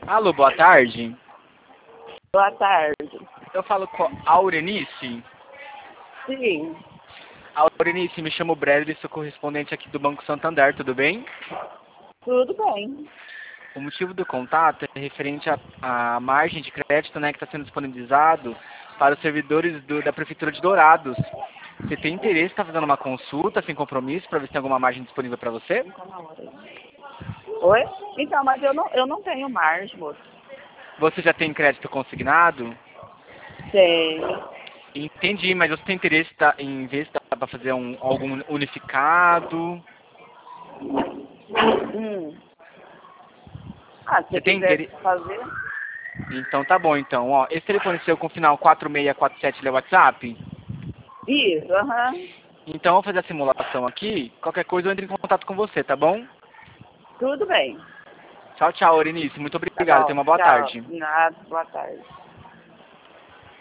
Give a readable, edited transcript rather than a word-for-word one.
Alô, boa tarde. Boa tarde. Eu falo com a Aurenice. Sim, Aurenice, me chamo Bradley, sou correspondente aqui do Banco Santander, tudo bem? tudo bem. O motivo do contato é referente à margem de crédito, né, que está sendo disponibilizado para os servidores da Prefeitura de Dourados. Você tem interesse em estar fazendo uma consulta sem compromisso para ver se tem alguma margem disponível para você? Oi? Então, mas eu não tenho margem, moço. Você já tem crédito consignado? Tem. Entendi, mas você tem interesse em ver se dá para fazer algum unificado? Hum. Ah, se Você você tem quiser interesse? fazer. Então tá bom, então. Ó, esse telefone seu com final 4647 ele é WhatsApp? Isso, aham. Então eu vou fazer a simulação aqui. Qualquer coisa eu entro em contato com você, tá bom? Tudo bem. Tchau, tchau, Orenice. Muito Tá obrigado. Tenha bom. uma boa Tchau. tarde. Nada, boa tarde.